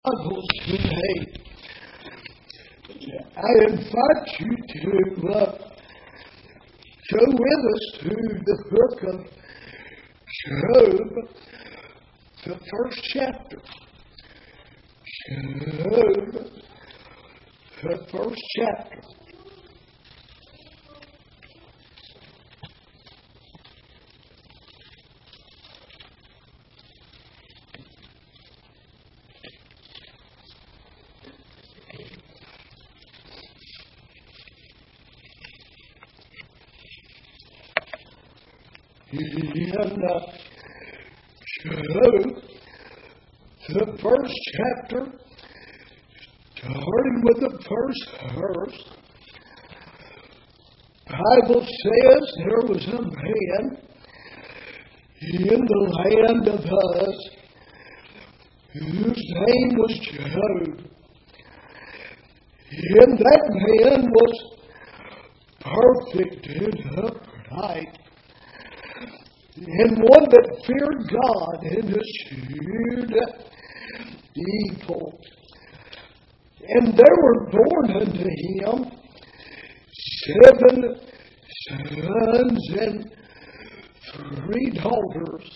Bibles today, I invite you to go with us to the book of Job, the first chapter. Job, the first chapter. In Job, the first chapter, starting with the first verse, the Bible says there was a man in the land of Uz whose name was Job. And that man was perfect and upright, and one that feared God and eschewed evil. And there were born unto him 7 sons and 3 daughters.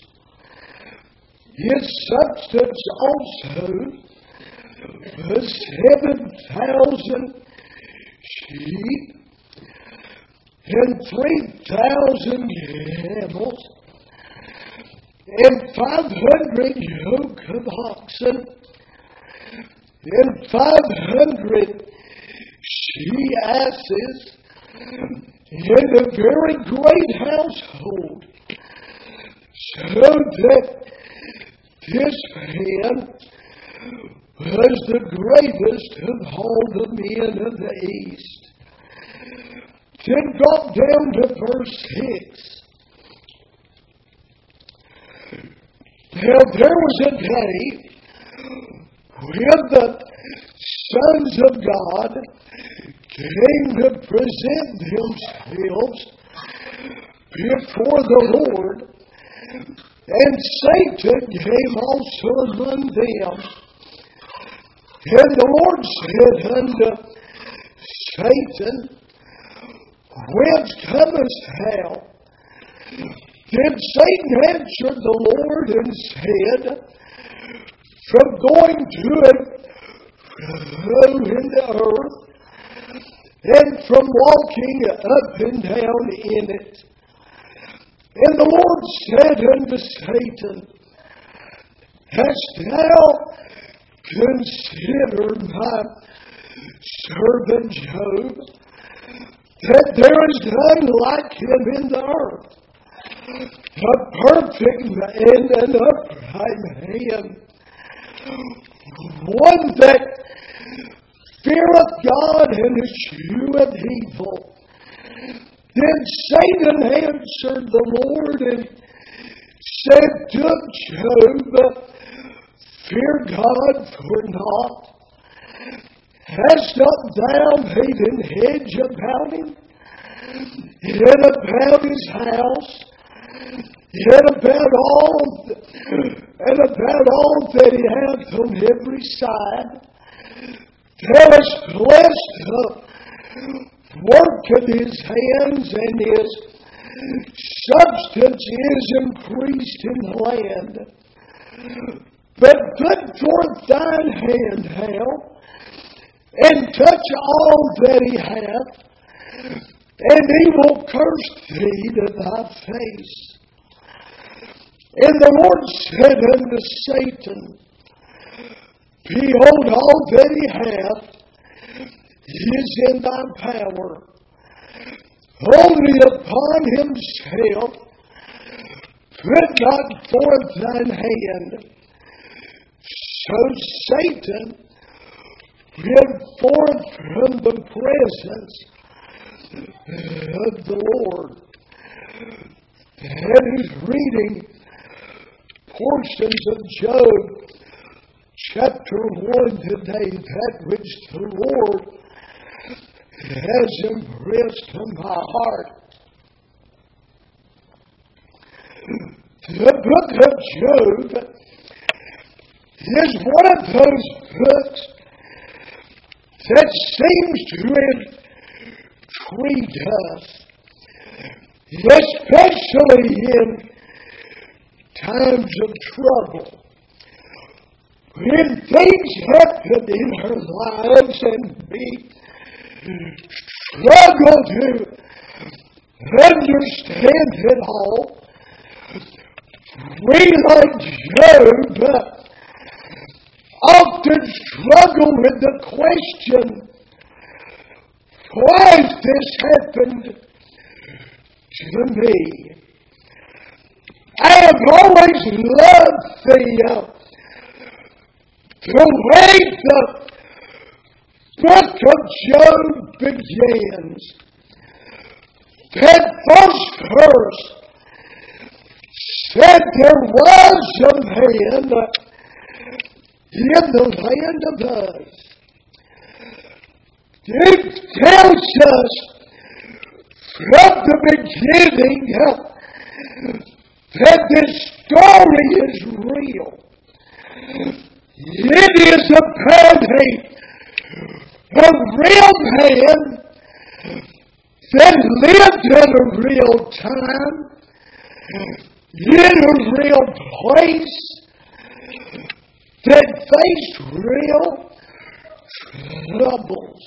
His substance also was 7,000 sheep and 3,000 camels, and 500 yoke of oxen, and 500 she-asses, and a very great household, so that this man was the greatest of all the men of the East. Then drop down to verse 6. Now there was a day when the sons of God came to present themselves before the Lord, and Satan came also among them. And the Lord said unto Satan, Whence comest thou? Then Satan answered the Lord and said, From going to and fro in the earth, and from walking up and down in it. And the Lord said unto Satan, Hast thou considered my servant Job, that there is none like him in the earth, a perfect and an upright man, one that feareth God and escheweth evil. Then Satan answered the Lord and said to Job, Fear God for naught. Hast not thou made an hedge about him, and about his house, and about all that he hath on every side? Thou hast blessed the work of his hands, and his substance is increased in the land. But put forth thine hand now, and touch all that he hath, and he will curse thee to thy face. And the Lord said unto Satan, Behold, all that he hath is in thy power. Only upon himself put not forth thine hand. So Satan went forth from the presence of the Lord. And he's reading portions of Job chapter 1 today, that which the Lord has impressed on my heart. The book of Job is one of those books that seems to intrigue us, especially in times of trouble. When things happen in our lives and we struggle to understand it all, we, like Job, often struggle with the question, why has this happened to me? I have always loved the way the book of Job begins. That first verse said there was a man in the land of Uz. It tells us from the beginning that this story is real. It is about a real man that lived in a real time, in a real place, that faced real troubles.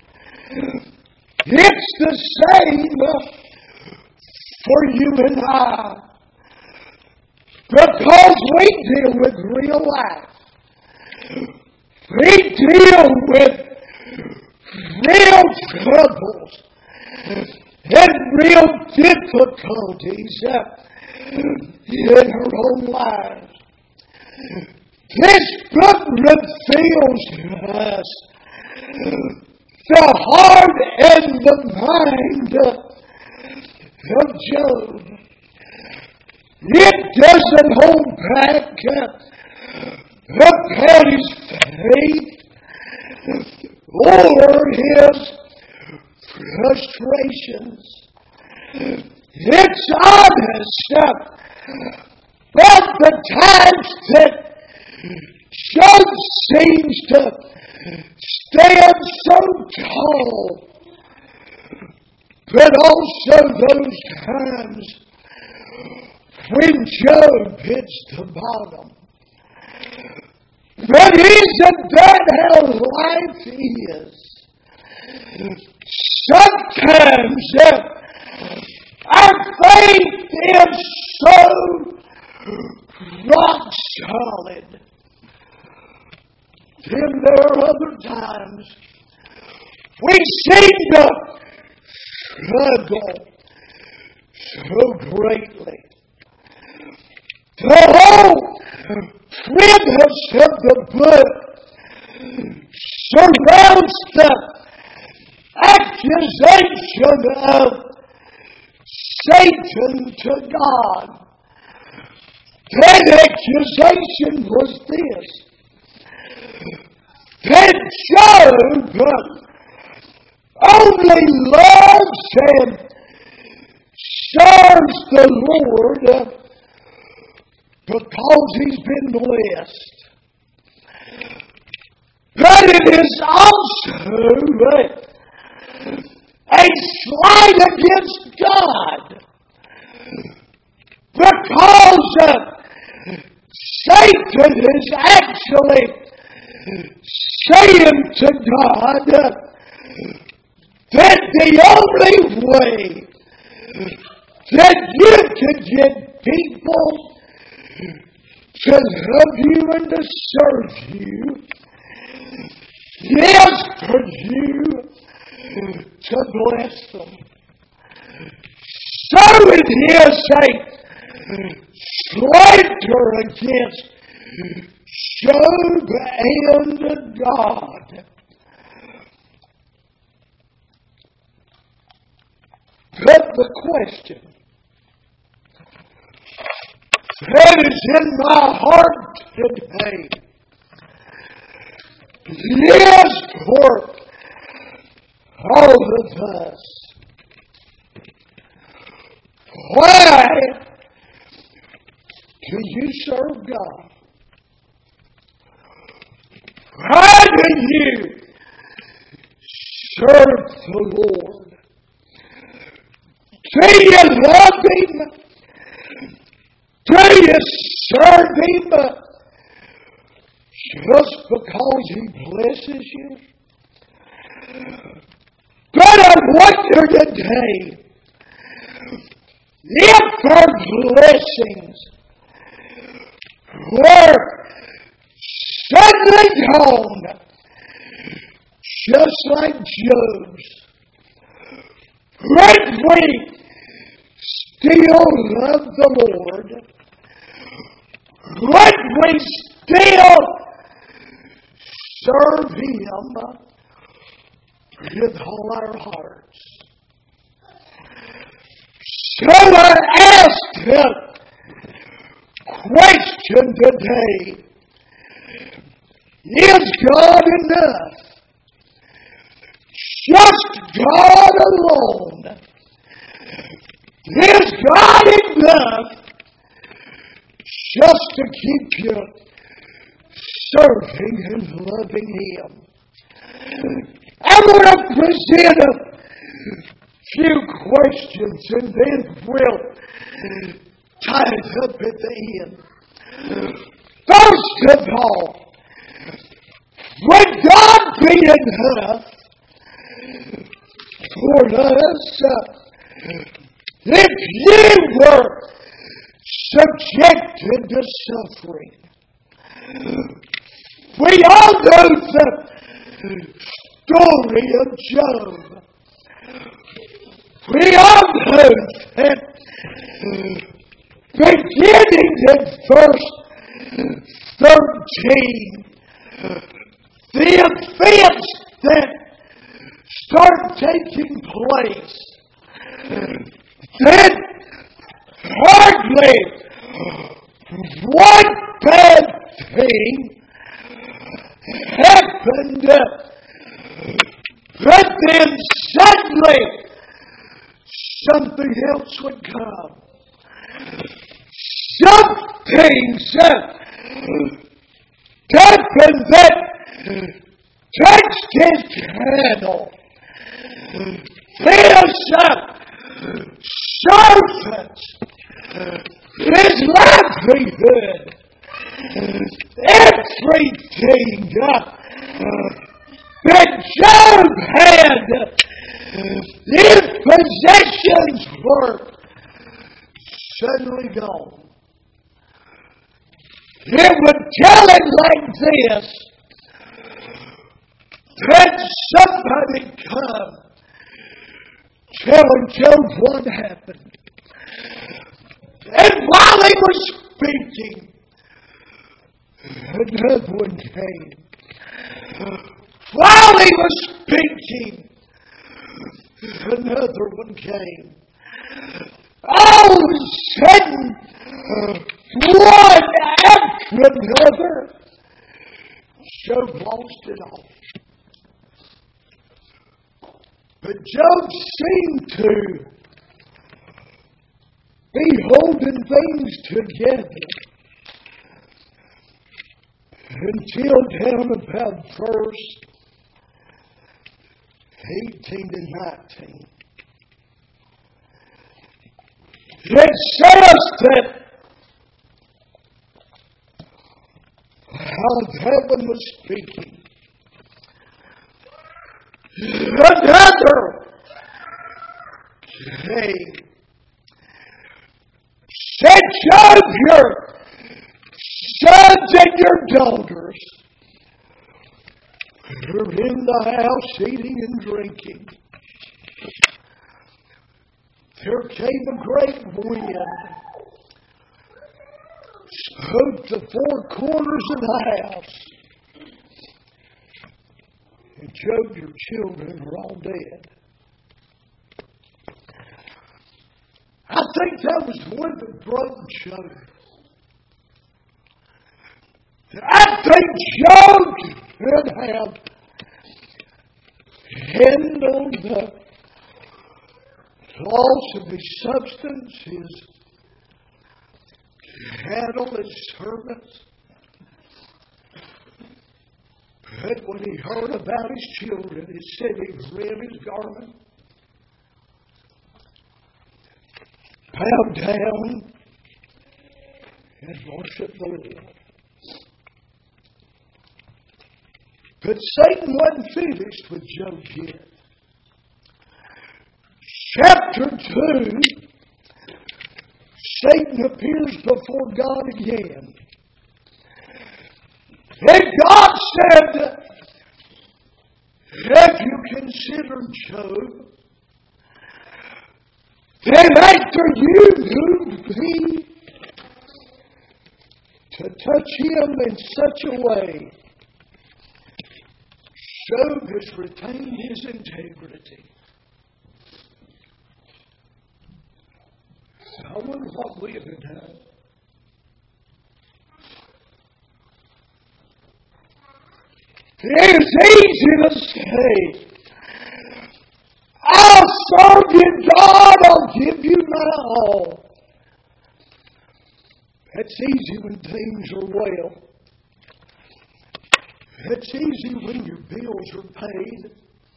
It's the same for you and I, because we deal with real life. We deal with real troubles and real difficulties in our own lives. This book reveals to us the heart and the mind of Job. It doesn't hold back about his faith or his frustrations. It's honest about the times that Job seems to stand so tall, but also those times when Job hits the bottom. But isn't that how life is? Sometimes our faith is so rock solid. Then there are other times we seem to struggle so greatly. The whole premise of the book surrounds the accusation of Satan to God. That accusation was this: that Job only loves and serves the Lord because he's been blessed. But it is also a slight against God, because Satan is actually saying to God that the only way that you can get people to love you and to serve you is for you to bless them. So it is a slander against Job and God. But the question that is in my heart today is for all of us: why do you serve God? do you serve the Lord? Do you love Him? Do you serve Him just because He blesses you? But I wonder today if our blessings were suddenly gone, just like Job's. Would we still love the Lord? Would we still serve Him with all our hearts? So I ask the question today, is God enough? Just God alone. Is God enough just to keep you serving and loving Him? I want to present a few questions and then we'll tie it up at the end. First of all, would God be enough for us if you were subjected to suffering? We all know the story of Job. We all know that beginning in verse 13, the events that start taking place, that hardly one bad thing happened, but then suddenly something else would come. Some things happened that touched his cattle. His servants, his livelihood, everything that Job had, his possessions were suddenly gone. It would tell it like this, that somebody come telling Job what happened. And while he was speaking, another one came. While he was speaking, another one came. All of a sudden, one after another, Job lost it all. But Job seemed to be holding things together until down about verse 18 and 19. It says that how heaven was speaking. Another came. Said, Job, your sons and your daughters are in the house eating and drinking. There came a great wind, smote the four corners of the house. And Job, your children are all dead. I think that was the one that broke Job. I think Job could have handled the loss of his substance, his cattle, his servants. But when he heard about his children, it said he rent his garment, bowed down, and worshiped the Lord. But Satan wasn't finished with Job yet. Chapter 2, Satan appears before God again. And God said, "Have you considered Job? That after you moved me to touch him in such a way, Job has retained his integrity." I wonder what we have done. It's easy to say, "I'll serve you, God. I'll give you my all." That's easy when things are well. That's easy when your bills are paid.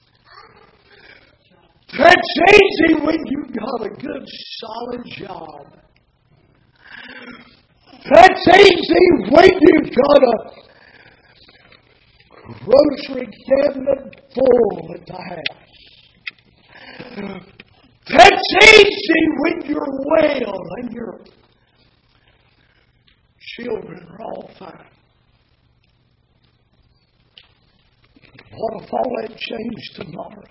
That's easy when you've got a good, solid job. That's easy when you've got a grocery cabinet full at the house. That's easy when you're well and your children are all fine. What if all that changed tomorrow?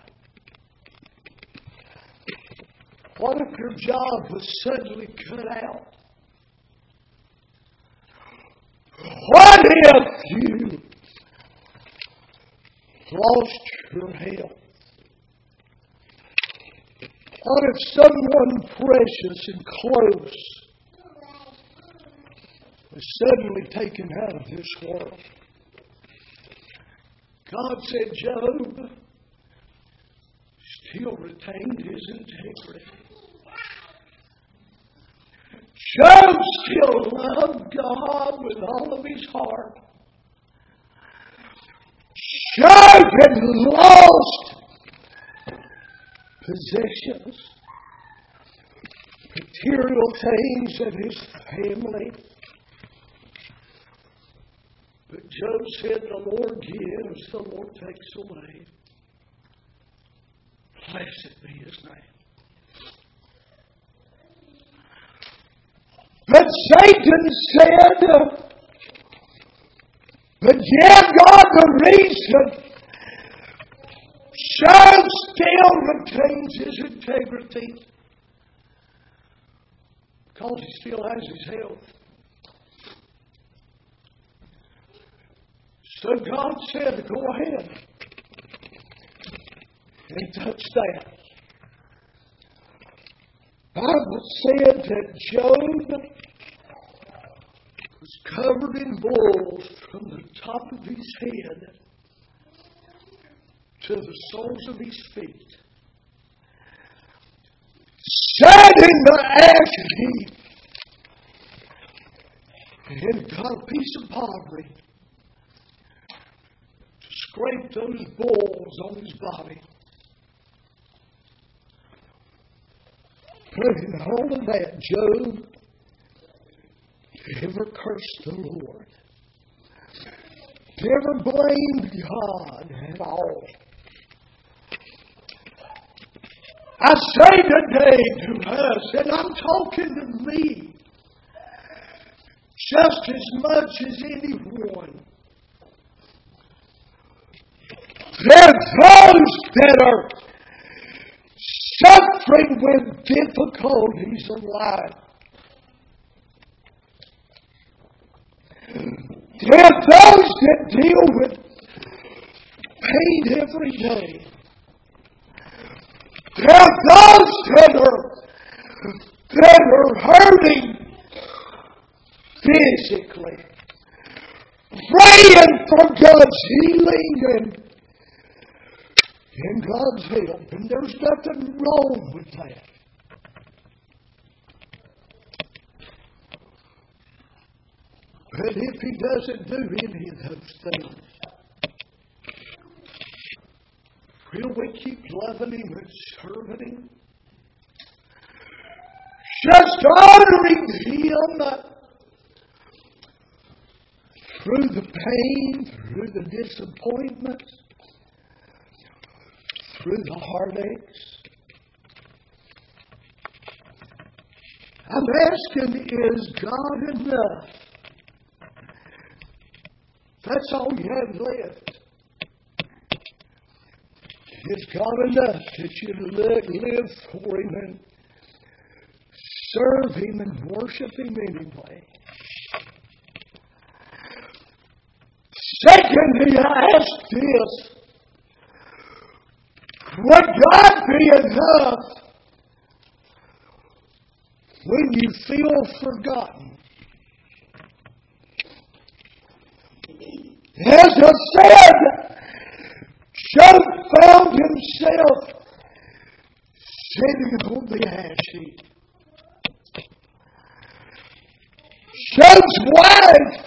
What if your job was suddenly cut out? What if you lost your health? What if someone precious and close was suddenly taken out of this world? God said Job still retained his integrity. Job still loved God with all of his heart. Job had lost possessions, material things in his family. But Job said, "The Lord gives, the Lord takes away. Blessed be his name." But Satan said, "But yeah, God, the reason Job still retains his integrity, because he still has his health." So God said, "Go ahead and touch that." The Bible said that Job was covered in boils from the top of his head to the soles of his feet. Sat in the ash heap and got a piece of pottery to scrape those boils on his body. But in all of that, Job never cursed the Lord. Never blamed God at all. I say today to us, and I'm talking to me just as much as anyone, there are those that are suffering with difficulties of life. There are those that deal with pain every day. There are those that are hurting physically, praying for God's healing and God's help. And there's nothing wrong with that. But if he doesn't do any of those things, Will we keep loving Him and serving Him? Just honoring Him through the pain, through the disappointments, through the heartaches. I'm asking, is God enough? That's all you have left. Is God enough that you live for Him and serve Him and worship Him anyway? Secondly, I ask this. Would God be enough when you feel forgotten? As I said, Job found himself sitting on the ash heap. Job's wife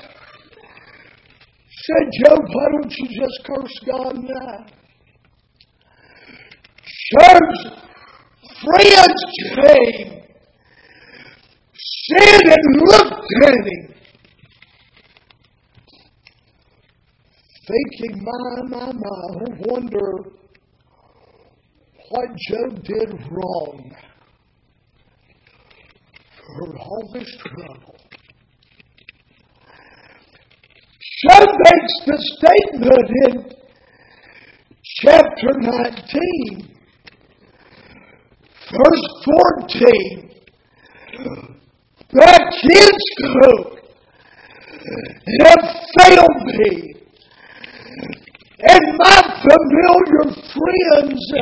said, Job, why don't you just curse God and die? Job's friends came, said and looked at him, thinking, I wonder what Job did wrong for all this trouble. Job makes the statement in chapter 19, verse 14, thy kinsfolk have failed me, and my familiar friends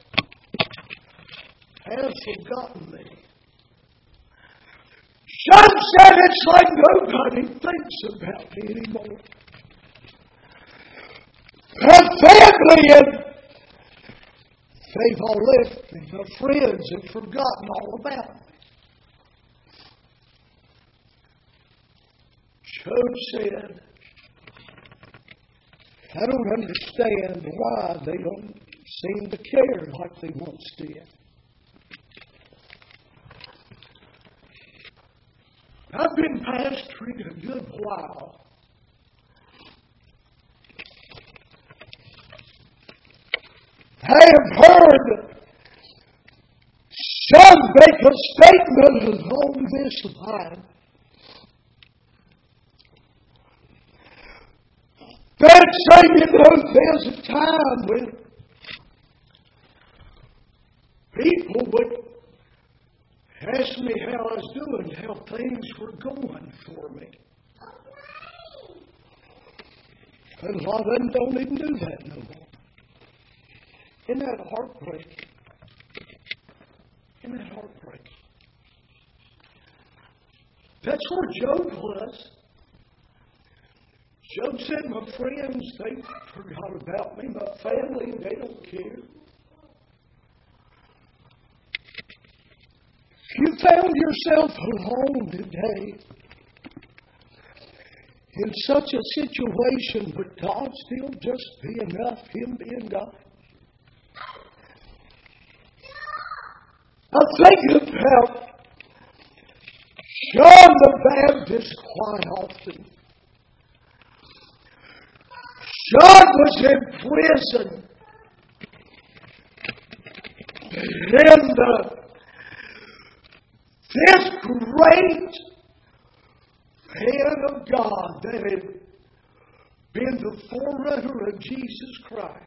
have forgotten me. Job said it's like nobody thinks about me anymore. My family, they've all left me. My friends have forgotten all about me. Job said, I don't understand why they don't seem to care like they once did. I've been pastoring a good while. I have heard some make a statement along this line. That saying, there's a time when people would ask me how I was doing, how things were going for me. And a lot of them don't even do that no more. Isn't that heartbreaking? Isn't that heartbreaking? That's where Job was. Job said, my friends, they forgot about me. My family, they don't care. If you found yourself alone today in such a situation, would God still just be enough, Him being God? I think about John the Baptist quite often. John was in prison. And this great man of God that had been the forerunner of Jesus Christ.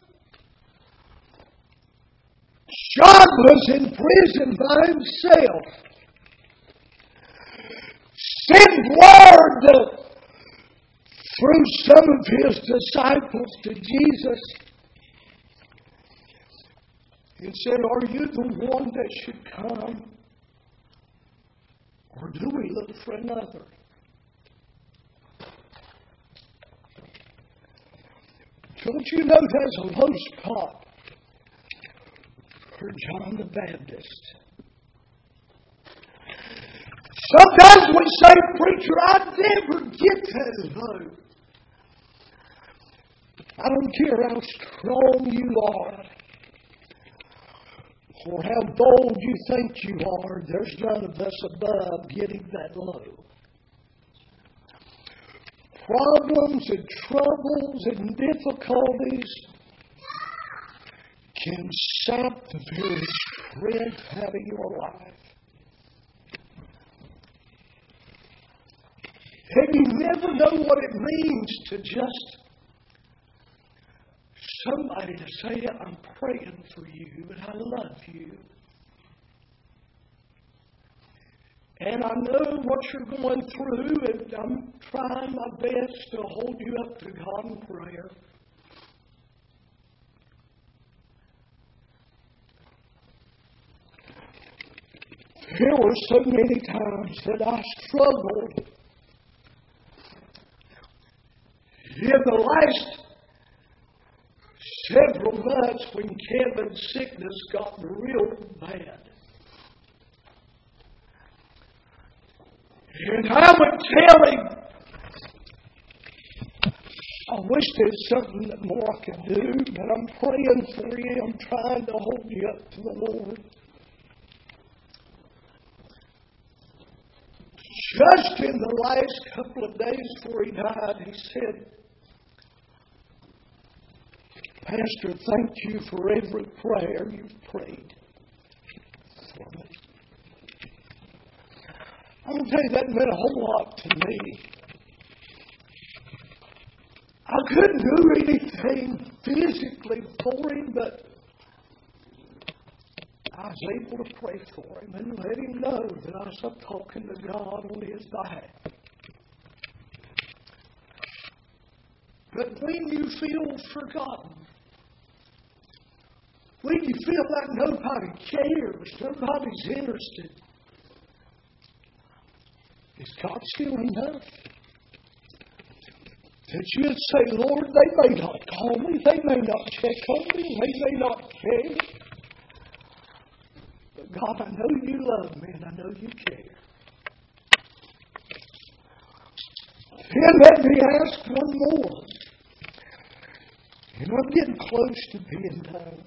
John was in prison by himself. Sent word through some of his disciples to Jesus and said, are you the one that should come? Or do we look for another? Don't you know there's a low spot for John the Baptist? Sometimes we say, preacher, I never get that low. I don't care how strong you are or how bold you think you are. There's none of us above getting that low. Problems and troubles and difficulties can sap the very strength out of your life. And you never know what it means to just somebody to say, I'm praying for you and I love you. And I know what you're going through, and I'm trying my best to hold you up to God in prayer. There were so many times that I struggled. In the last several months when Kevin's sickness got real bad. And I would tell him, I wish there's something that more I could do, but I'm praying for you. I'm trying to hold you up to the Lord. Just in the last couple of days before he died, he said, Pastor, thank you for every prayer you've prayed for me. I'm going to tell you, that meant a whole lot to me. I couldn't do anything physically for him, but I was able to pray for him and let him know that I was up talking to God on his behalf. But when you feel forgotten, when you feel like nobody cares, nobody's interested, is God still enough? That you'd say, Lord, they may not call me, they may not check on me, they may not care. But God, I know you love me and I know you care. Then let me ask one more. And I'm getting close to being done.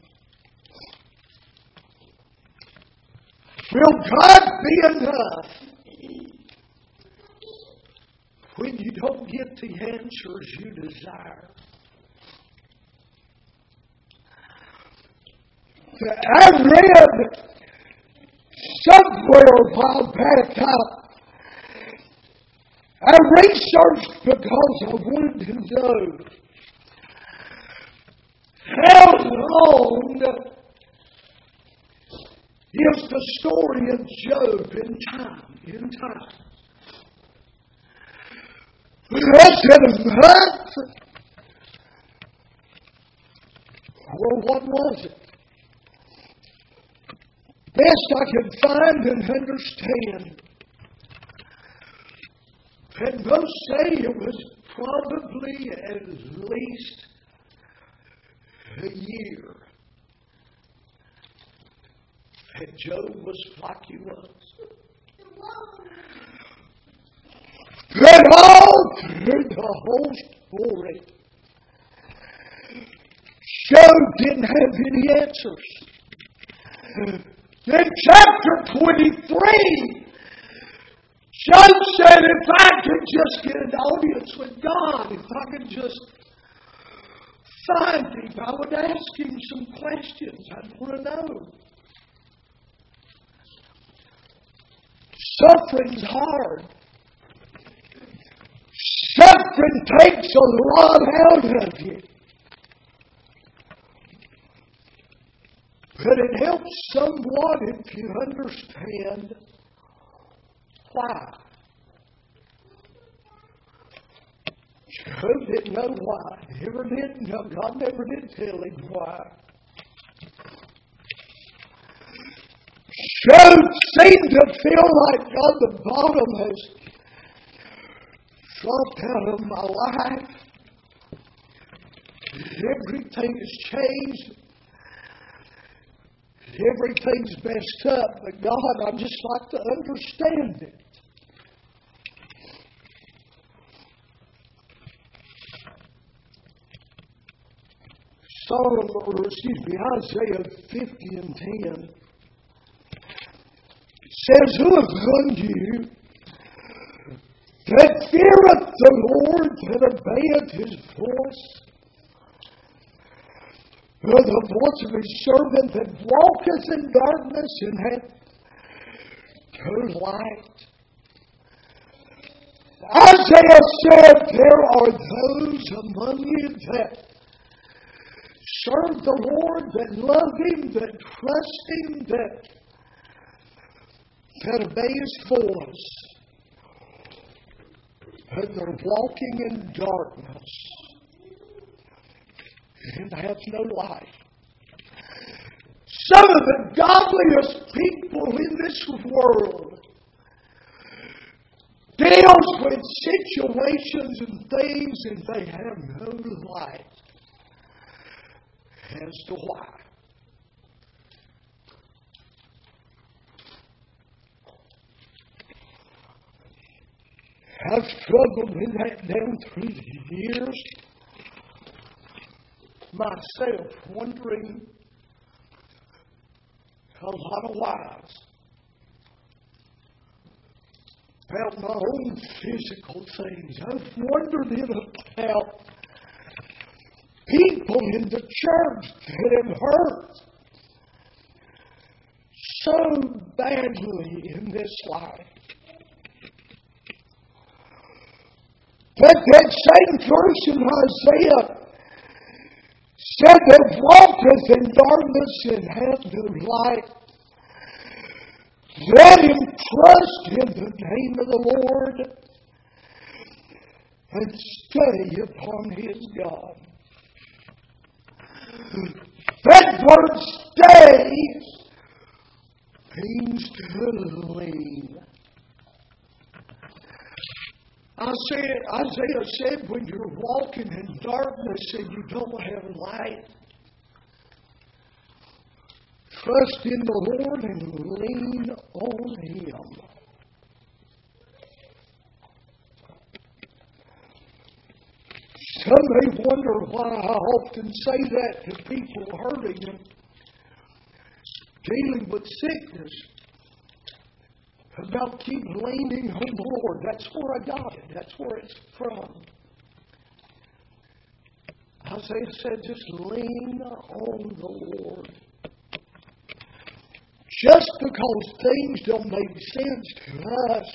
Will God be enough when you don't get the answers you desire? I read somewhere a while back, I researched because I wanted to know how long is the story of Job in time. I said a month? Well, what was it? Best I could find and understand. And most say it was probably at least a year that Job was like he was. But all through the whole story, Job didn't have any answers. In chapter 23, Job said, if I could just get an audience with God, if I could just find him, I would ask him some questions I'd want to know. Suffering's hard. Suffering takes a lot out of you. But it helps somewhat if you understand why. Job didn't know why. Never did know. God never did tell him why. Job seemed to feel like God, the bottom has dropped out of my life. Everything has changed. Everything's messed up. But God, I'd just like to understand it. Isaiah 50 and 10 says, "Who hath run you that feareth the Lord, that obeyeth his voice? The voice of his servant that walketh in darkness and hath no light." Isaiah said, there are those among you that serve the Lord, that love him, that trust him, that obey his voice. But they're walking in darkness and have no light. Some of the godliest people in this world deals with situations and things and they have no light as to why. I've struggled with that down through the years, myself wondering a lot of whys about my own physical things. I've wondered about people in the church that have hurt so badly in this life. But that same person, Isaiah, said that walketh in darkness and hath no light. Let him trust in the name of the Lord and stay upon his God. That word stay means to lean. Isaiah said, when you're walking in darkness and you don't have light, trust in the Lord and lean on him. Some may wonder why I often say that to people hurting and dealing with sickness. About keep leaning on the Lord. That's where I got it. That's where it's from. Isaiah said, just lean on the Lord. Just because things don't make sense to us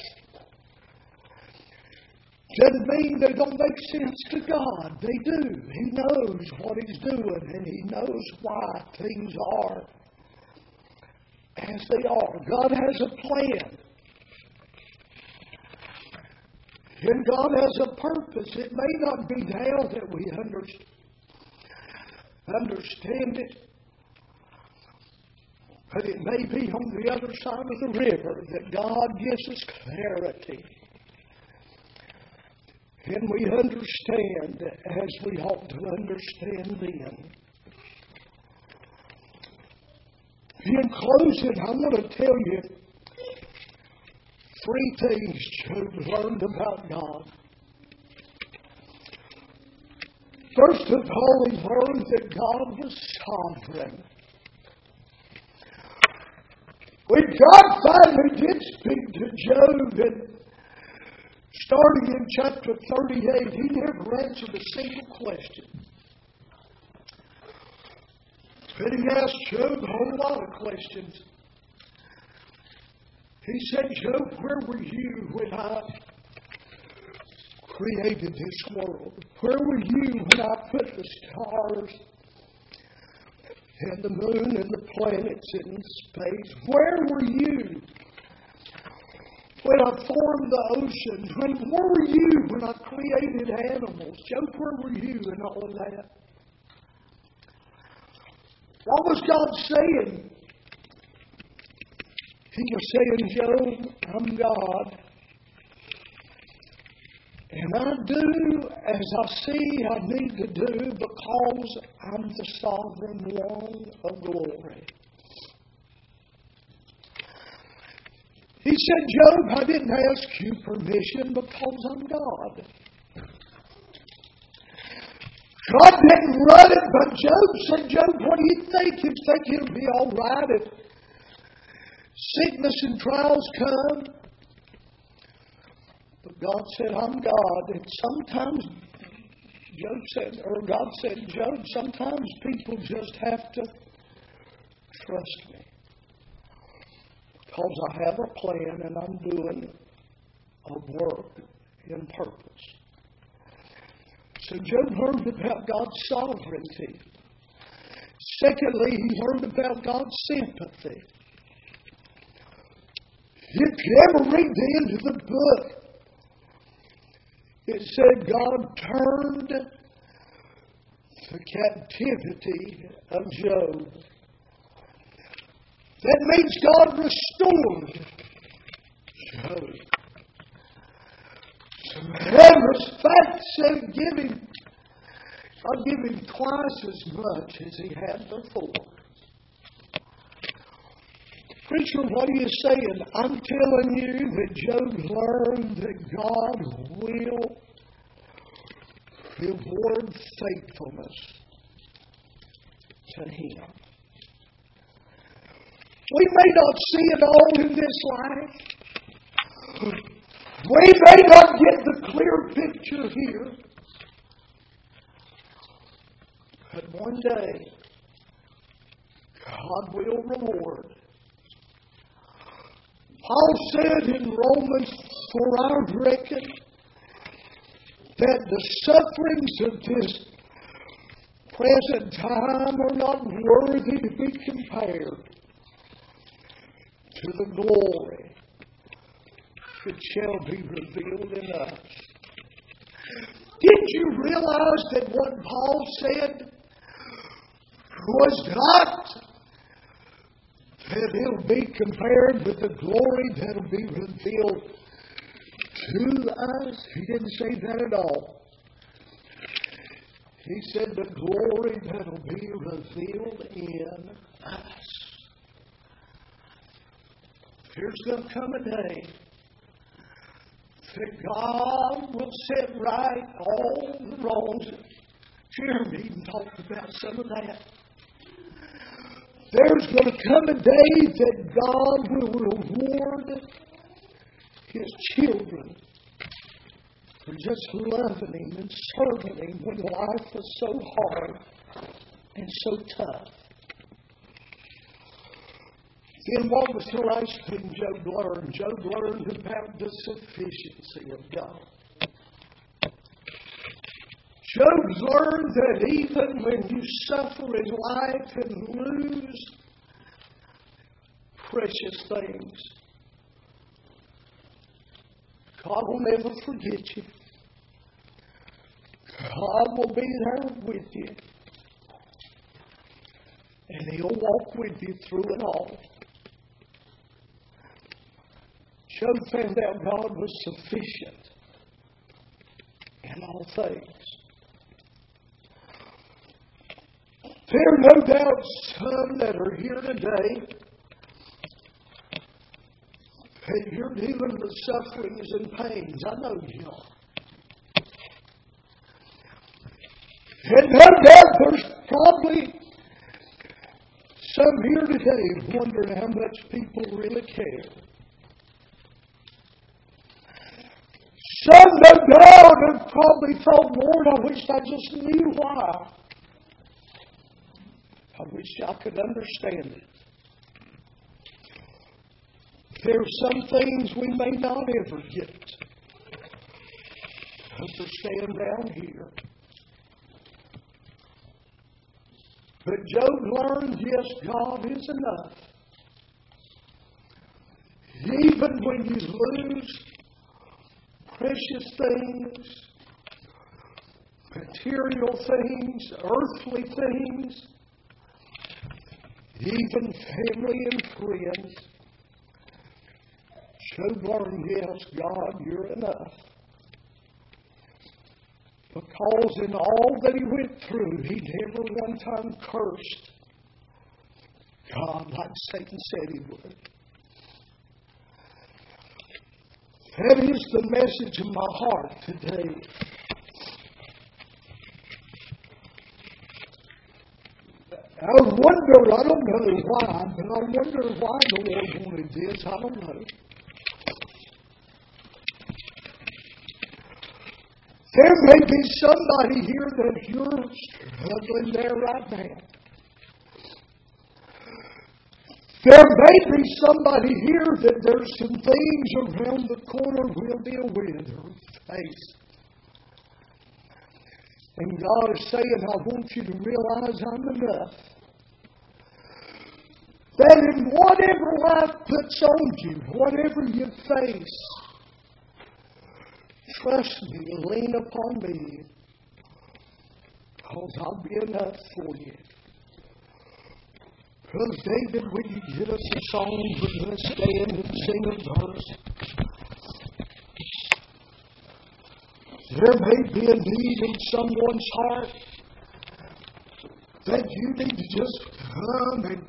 doesn't mean they don't make sense to God. They do. He knows what he's doing and he knows why things are as they are. God has a plan. And God has a purpose. It may not be now that we understand it, but it may be on the other side of the river that God gives us clarity. And we understand as we ought to understand then. In closing, I want to tell you 3 things Job learned about God. First of all, he learned that God was sovereign. When God finally did speak to Job, and starting in chapter 38, he never answered a single question. But he asked Job a whole lot of questions. He said, Job, where were you when I created this world? Where were you when I put the stars and the moon and the planets in space? Where were you when I formed the oceans? Where were you when I created animals? Job, where were you in all of that? What was God saying? He was saying, Job, I'm God. And I do as I see I need to do because I'm the sovereign one of glory. He said, Job, I didn't ask you permission because I'm God. God didn't run it, but Job said, Job, what do you think? You think it'll be all right if sickness and trials come? But God said, I'm God. And sometimes, God said, Job, sometimes people just have to trust me. Because I have a plan and I'm doing a work in purpose. So Job learned about God's sovereignty. Secondly, he learned about God's sympathy. If you ever read the end of the book, it said God turned the captivity of Job. That means God restored Job. So matter of fact, said I'll give him twice as much as he had before. Preacher, what are you saying? I'm telling you that Job learned that God will reward faithfulness to him. We may not see it all in this life. We may not get the clear picture here. But one day, God will reward. Paul said in Romans, for I reckon that the sufferings of this present time are not worthy to be compared to the glory that shall be revealed in us. Did you realize that what Paul said was not that it'll be compared with the glory that'll be revealed to us? He didn't say that at all. He said the glory that'll be revealed in us. There's going to come a day that God will set right all the wrongs. Jeremy even talked about some of that. There's going to come a day that God will reward His children for just loving Him and serving Him when life was so hard and so tough. Then what was the last thing Job learned? Job learned about the sufficiency of God. Job learned that even when you suffer in life and lose precious things, God will never forget you. God will be there with you. And He'll walk with you through it all. Job found out God was sufficient in all things. There are no doubt some that are here today that you're dealing with sufferings and pains. I know you are. And no doubt there's probably some here today wondering how much people really care. Some, no doubt, have probably thought, Lord, I wish I just knew why. I wish I could understand it. There are some things we may not ever get to understand down here. But Job learned, yes, God is enough. Even when you lose precious things, material things, earthly things, even family and friends, Job learned, yes, God, you're enough. Because in all that he went through, he never one time cursed God like Satan said he would. That is the message of my heart today. I wonder, I don't know why, but I wonder why the Lord wanted this. I don't know. There may be somebody here that you're struggling there right now. There may be somebody here that there's some things around the corner we'll deal with or face. And God is saying, I want you to realize I'm enough. That in whatever life puts on you, whatever you face, trust me, lean upon me, because I'll be enough for you. Brother David, will you get us a song? We're going to stand and sing a verse. There may be a need in someone's heart that you need to just come and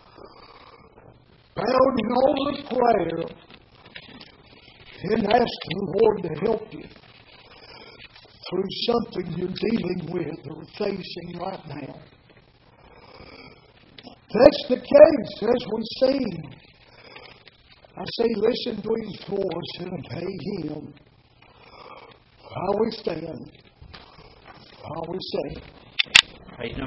bow in all of prayer and ask the Lord to help you through something you're dealing with or facing right now. That's the case as we sing. I say, listen to His voice and obey Him. While we stand, while we sing.